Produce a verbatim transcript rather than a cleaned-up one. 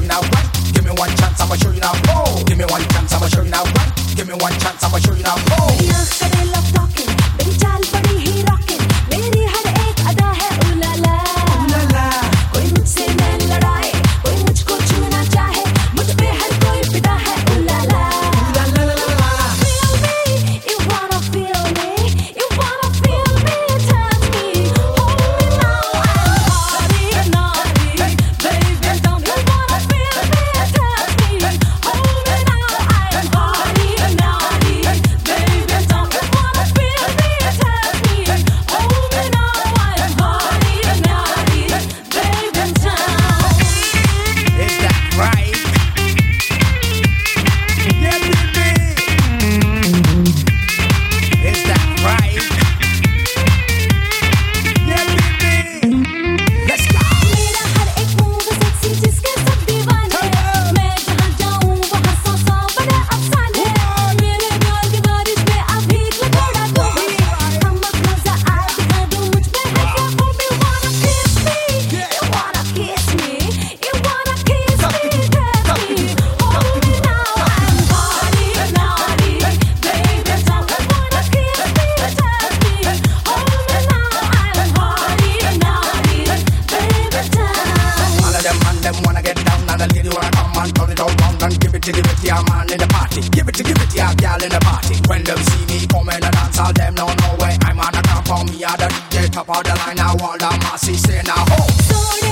you now right. Give me one chance, I'ma show you now. Oh, give me one chance, I'ma show you now right. Give me one chance, I'ma show you now. Oh. मेरी आँख का दिल love talking, मेरी चाल बड़ी ही rocking, मेरी हर एक अदा है उलाला, उलाला। कोई मुझसे न लड़ाए, कोई मुझको छूना चाहे, मुझ पे हर कोई फिदा है उलाला, उलाला। Feel me, you wanna feel me, you wanna feel me, touch me, hold me now, I'm naughty, naughty, baby, don't you wanna feel me, touch me, hold me now, I'm naughty, naughty, baby, don't you wanna feel me, touch me, hold me now, I'm naughty, naughty, baby, down. Is that right? Yeah, baby. Is that right? Yeah, baby. Let's go. मेरा हर एक move sexy जिसके सब दीवाने, मैं जहाँ जाऊँ वहाँ सौ सौ बड़े अफसाने, मेरे प्यार की बारिश में अभी लगोड़ा तू भी, हमको मजा आ दिखा दूँ मुझ पे है क्या खूबी, wanna kiss me, you wanna kiss me, you wanna kiss me, touch me, hold me now, I'm naughty, naughty, baby, don't you wanna kiss me, touch me, hold me now, I'm naughty, naughty, baby, down. All of them and them wanna get down, and the lady wanna come and turn it all round and give it to give it to your man in the party. Give it to give it to your girl in the party. When them see me coming and dance, all them know no way. I'm on a camp on me, I the D J top of the line. Now all the masses say now ho. Soda